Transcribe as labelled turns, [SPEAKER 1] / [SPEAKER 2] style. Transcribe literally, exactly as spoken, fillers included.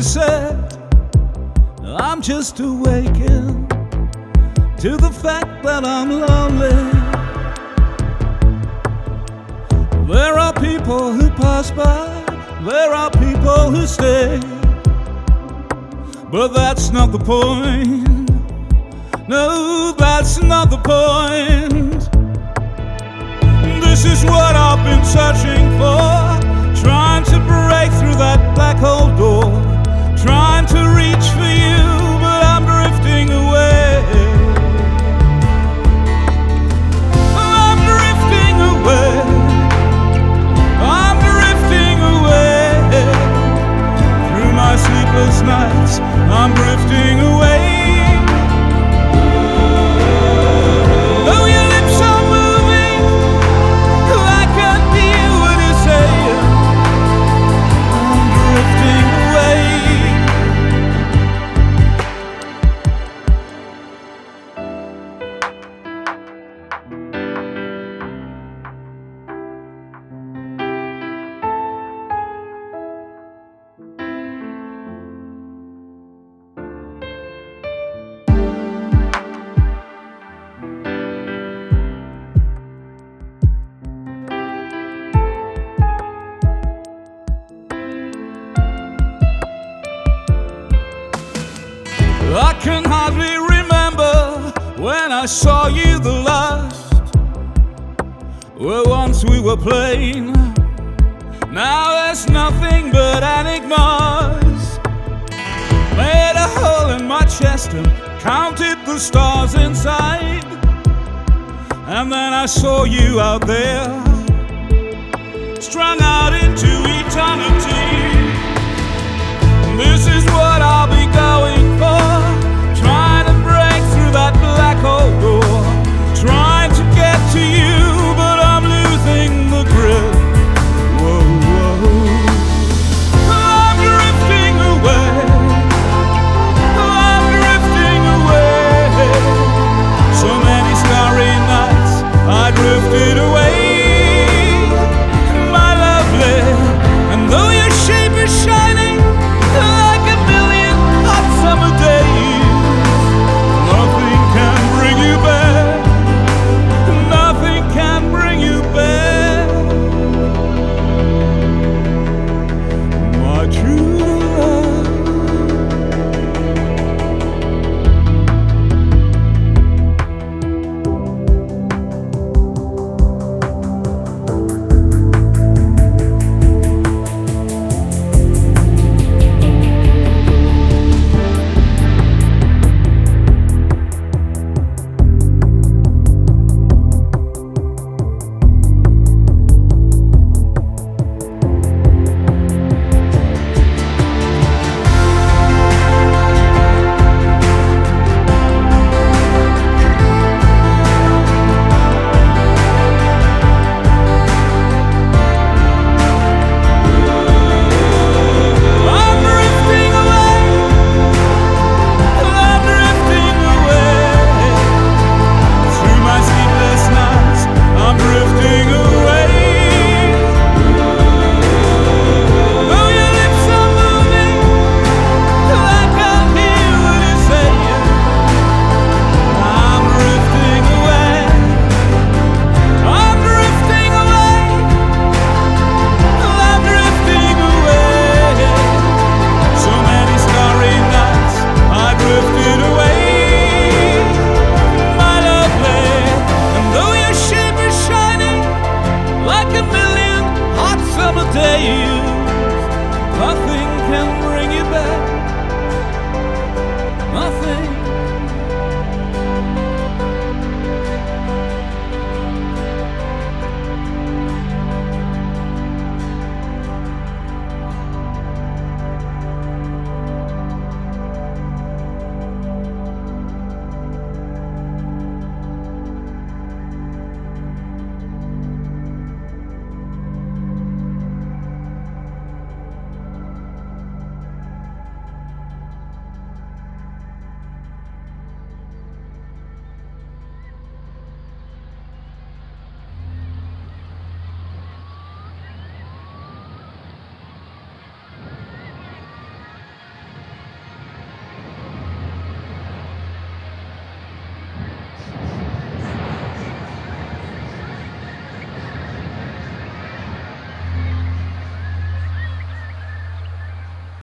[SPEAKER 1] to set. I'm just awakened to the fact that I'm lonely. There are people who pass by, there are people who stay, but that's not the point. No, that's not the point. This is what I've been searching for, trying to break through that black hole door, trying to reach for you, but I'm drifting away. I'm drifting away. I'm drifting away. Through my sleepless nights, I'm drifting away. I can hardly remember when I saw you the last. Well, once we were plain, now there's nothing but enigmas. Made a hole in my chest and counted the stars inside, and then I saw you out there, strung out into